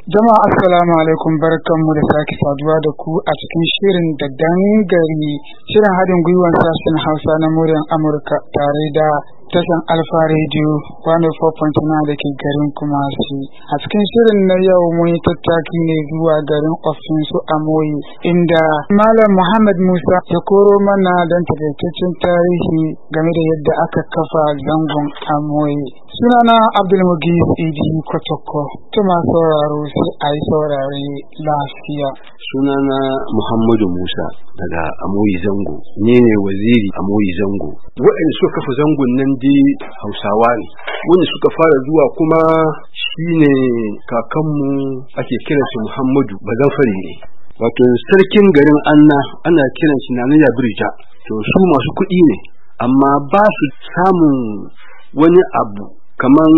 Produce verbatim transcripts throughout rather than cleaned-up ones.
Jama'a assalamu alaikum, barkanmu da sake saduwa da ku a cikin shirin da dangari, shirin haɗin gwiwar sashen Hausa na muryar Amurka tare da tashan Alfa Radio one oh four point nine da ke garin Kumasi. A cikin shirin na yau mun yi tattaki ne zuwa garin Ofinsu Amoyi, inda Malam Muhammad Musa ya koro mana don takaitaccen tarihi game da yadda aka kafa zangon Amoyi. Sunana Abdulmugis Idi Kotoko, tuma sauraro sai a yi saurare lafiya. Sunana Muhammadu Musa daga Amoyi Zango, ne ne waziri Amoyi Zango. Waɗanda suka kafa zangon nan dai Hausawa ne, wanda suka fara zuwa kuma shine kakanmu ake kiransa Muhammadu Bazafari ne. Wato sarkin garin Anna ana kiran shi Nanaya Birja. To su masu kuɗi ne, amma ba su samun wani abu kaman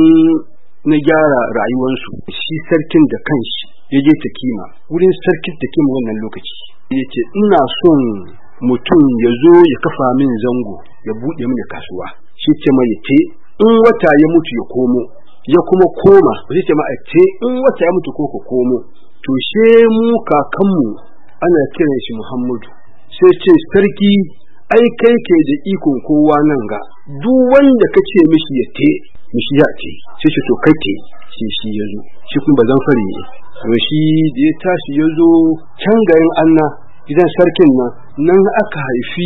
na gyara rayuwarsu. Shi sarkin da kanshi ya je Takima, wurin sarkin Takima wannan lokaci ya ce ina son mutum ya zo ya kafa min zango ya buɗe mini kasuwa. Shi ce mai ce in wata ya mutu ya komo, ya kuma koma zai ce mai ce in wata ya mutu ko ka komo. To she mu kakanmu ana kiran shi Muhammadu sai ce sarki ai kai ke da ikon kowa nan ga, duk wanda kace mishi ya te mishi ya ce sai ce to kai ke shi shi yazo. Shi kuma bazan fari ne, to shi da ya tashi yazo can garin Anna gidan sarkin nan nan aka haifi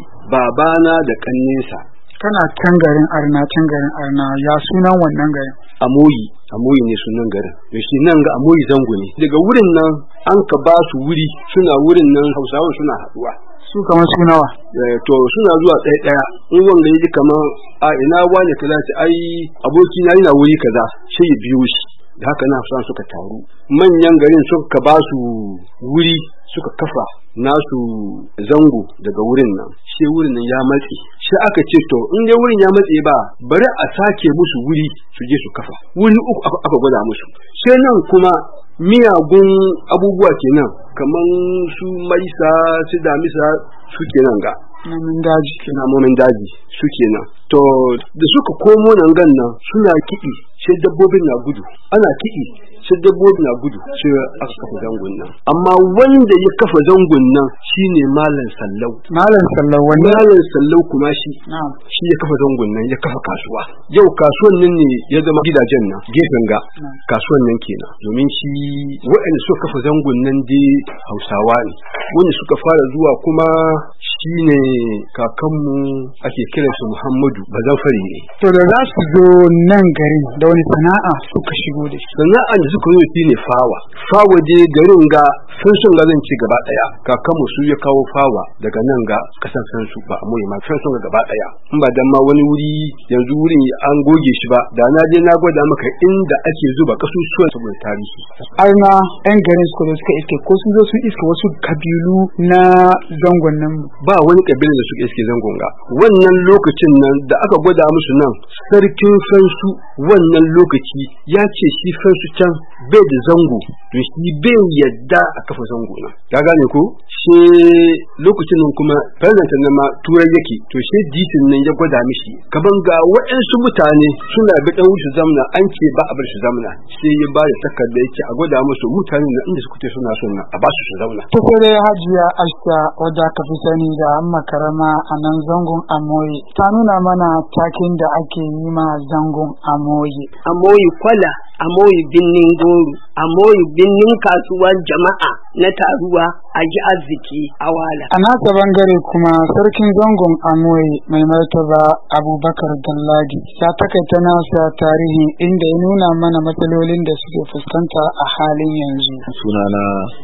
babana da kanninsa. Kana can garin Arna, can garin Arna, ya sunan wannan garin? Amoyi, Amoyi ne sunan garin. To shi nan ga Amoyi Zango ne. Daga wurin nan an ka ba su wuri, suna wurin nan Hausawa suna haduwa. Su kamar su nawa? To suna zuwa ɗaya ɗaya. In wanda yaji kamar a ina wani kaza ce ai aboki na yana wuri kaza, sai ya biyo shi. Da haka na san suka taru. Manyan garin suka ba su wuri suka kafa nasu zango daga wurin nan. Sai wurin nan ya matse. Sai aka ce to in dai wurin ya matse ba, bari a sake musu wuri su je su kafa. Wuri uku aka gwada musu. Sai nan kuma miyagun abubuwa kenan kaman su maisa su damisa su kenan ga namun daji namun daji su kenan. To da suka komo nan gan nan suna kiɗi sai dabbobin na gudu, ana kiɗi sai dabbobi na gudu sai aka kafa zangon nan. Amma wanda ya kafa zangon nan shine Malam Sallau. Malam Sallau wani? Malam Sallau kuma shi shi ya kafa zangon nan, ya kafa kasuwa. Yau kasuwan nan ne ya zama gidajen nan gefen ga kasuwan nan kenan. Domin shi waɗanda suka kafa zangon nan dai Hausawa ne, wanda suka fara zuwa kuma shine kakanmu ake kiransa Muhammadu Bazafari ne. To da za su zo nan garin da wani sana'a suka shigo da shi? Sana'a da suka yi shine fawa. Fawa dai garin ga sansun ga zan ci gaba daya. Kakanmu su ya kawo fawa daga nan ga kasan sansu ba Amoyi ma sansun ga gaba daya. In ba dan ma wani wuri yanzu wurin an goge shi ba, da na je na gwada maka inda ake zuba kasusuwan saboda tarihi. Arna yan garin su da suka iske ko sun zo sun iske wasu kabilu na zangon nan? Ba wani kabilan da suka iske zangon ga. Wannan lokacin nan da aka gwada musu nan, sarkin sansu wannan lokaci ya ce shi sansu can bai da zango, to shi bai yadda a kafa zango nan. Ka gane ko? She lokacin nan kuma president nan ma turai yake, to she ditin nan ya gwada mishi kaman ga waɗansu mutane suna bi dan su zamna, an ce ba a bar su zamna, sai ya ba da takarda yake a gwada musu mutanen nan inda suka ce suna son nan a ba su su zamna. To sai Hajiya Aisha wadda ka fi sani da Amma Karama a nan zangon Amoyi ta nuna mana takin da ake yi ma zangon Amoyi. Amoyi kwala, Amoyi binnin goro, Amoyi binnin kasuwar jama'a na taruwa a ji arziki a wala. A nasa bangare kuma sarkin zangon Amoyi mai martaba Abubakar Dalladi ya takaita nasa tarihi inda ya nuna mana matsalolin da suke fuskanta a halin yanzu. Sunana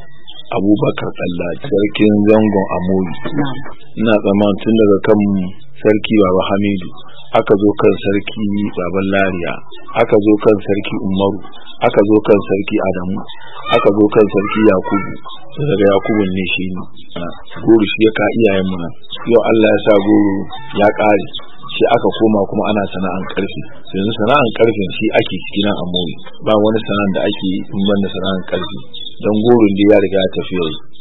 Abubakar Dalladi, sarkin zangon Amoyi. Ina tsammanin tun daga kan sarki Baba Hamidu aka zo kan sarki Baban Lariya, aka zo kan sarki Umaru, aka zo kan sarki Adamu, aka zo kan sarki Yakubu. Daga Yakubu ne shi ne goro shi ya ka iyayen mu nan. Yau Allah ya sa goro ya kare, shi aka koma kuma ana sana'an karfe. Yanzu sana'an karfen shi ake cikin Amoyi, ba wani sana'an da ake in banda sana'an karfe, don goron da ya riga ya tafi yau.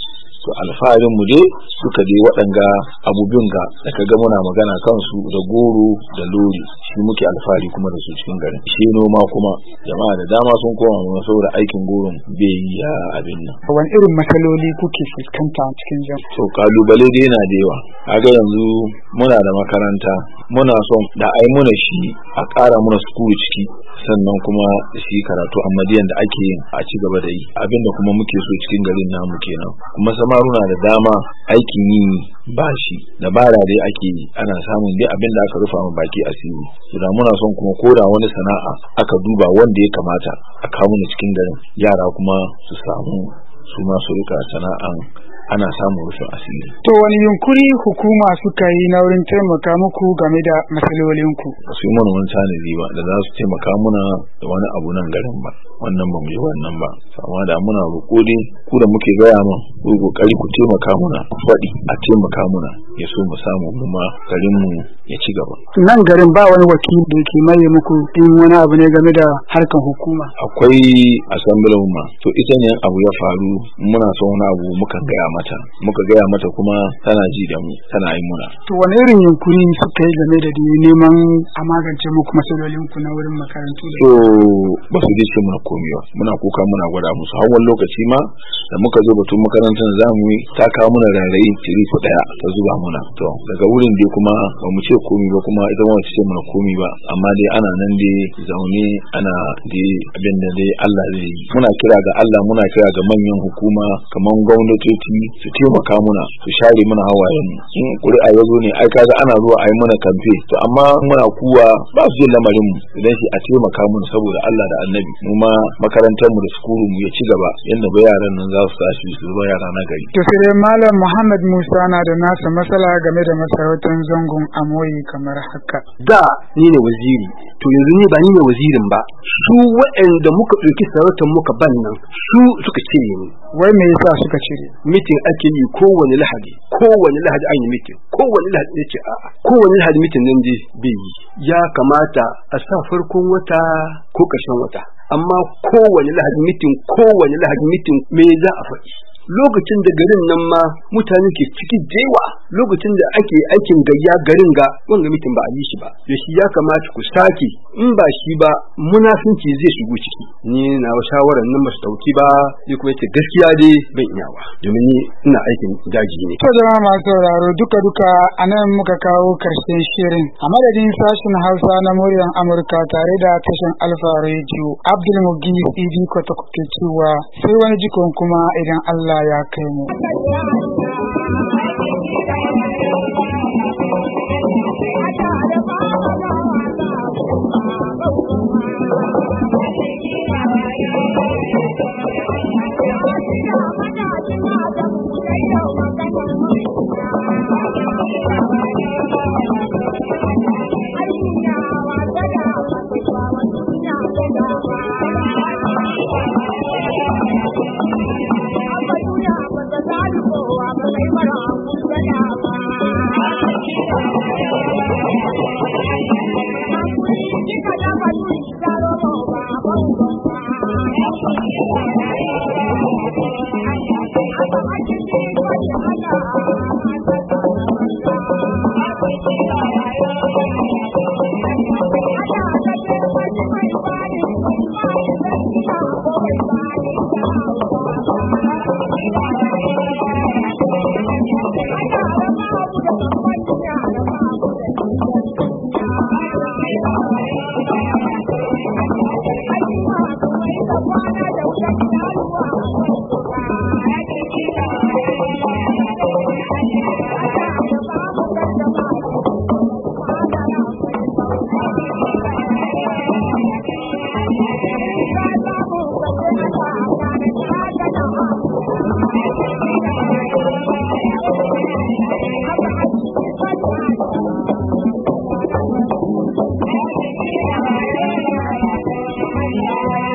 to alfaharin mu dai suka dai waɗanga abubin ga da kaga muna magana kansu da goro da lori shi muke alfahari kuma da su cikin garin. Shi noma kuma jama'a da dama sun koma mu saboda aikin goron bai yi a abin nan. Wani irin matsaloli kuke fuskanta cikin jam? To kalubale dai yana da yawa. Kaga yanzu muna da makaranta, muna son da ai muna shi a ƙara muna school ciki, sannan kuma shi karatu Ahmadiyan da ake yin a ci gaba da yi, abinda kuma muke so cikin garin namu kenan. Kuma samaruna da dama aikin yi ba shi, dabara dai ake yi, ana samun dai abinda aka rufa mu baki asiri. To da muna son kuma koda wani sana'a aka duba wanda ya kamata a kawo mu cikin garin, yara kuma su samu su ma su rika sana'an, ana samun rufin asiri. To wani yunkuri hukuma suka yi na wurin taimaka muku game da matsalolinku? Su yi mana wani tanadi ba da za su taimaka muna da wani abu nan garin ba, wannan ba mu yi wannan ba. Amma da muna roƙo dai ku da muke gaya min ku kokari ku taimaka muna, faɗi a taimaka muna, ya so mu samu mu ma garin mu ya ci gaba. Nan garin ba wani wakili da ke maye muku in wani abu ne game da harkar hukuma? Akwai assembly ma, to ita ne abu ya faru muna son wani abu muka gaya mata, muka gaya mata kuma tana ji da mu, tana yi muna. To wani irin yunkuri suka yi game da neman a magance muku matsalolinku na wurin makarantu? To ba su dace muna komai ba, muna kuka muna gwada musu. Har wani lokaci ma da muka zo batun makarantar zamu yi ta kawo muna rarayi tirifu daya ta zuba muna. To daga wurin dai kuma ba mu ce komai ba, kuma ita ma ce muna komai ba, amma dai ana nan dai zaune ana dai abin da dai Allah zai yi. Muna kira ga Allah, muna kira ga manyan hukuma kaman gwamnatoci su taimaka muna, su share muna hawayen mu. In ƙuri'a ya zo ne ai kaga ana zuwa a yi muna kamfe, to amma muna kuwa ba su jin lamarin mu, idan shi a taimaka muna saboda Allah da Annabi, mu ma makarantar mu da sukuru mu ya ci gaba yanda ba yaran nan za su tashi su zama yara na gari. To sai Malam Muhammad Musa na da nasa matsala game da masarautar zangon Amoyi kamar haka. Da ni ne waziri, to yanzu ni ba ni ne wazirin ba, su waɗanda muka ɗauki sarautar muka ban nan su suka cire ni. Wai me yasa suka cire? Mitin ake yi kowane Lahadi, kowane Lahadi an yi mitin, kowane Lahadi ne ce a'a, kowane Lahadi mitin nan dai bai yi. Ya kamata a sa farkon wata ko ƙarshen wata, amma kowane Lahadi mitin, kowane Lahadi mitin me za a faɗi? Lokacin da garin nan ma mutane ke cikin jewa, lokacin da ake aikin gayya garin ga wanga mitin ba a yi shi ba, da shi ya kamata ku sake, in ba shi ba munafinci zai shigo ciki. Ni na shawarar nan ba su dauki ba, sai kuma yace gaskiya dai ban iyawa, domin ni ina aikin daji ne. To jama'a masu sauraro, duka duka anan muka kawo karshen shirin. A madadin sashen Hausa na muryar Amurka tare da tashin Alfa Radio, Abdul Mugis Idi Kwata kuke cewa sai wani jikon kuma idan Allah ya kai mu. Thank you.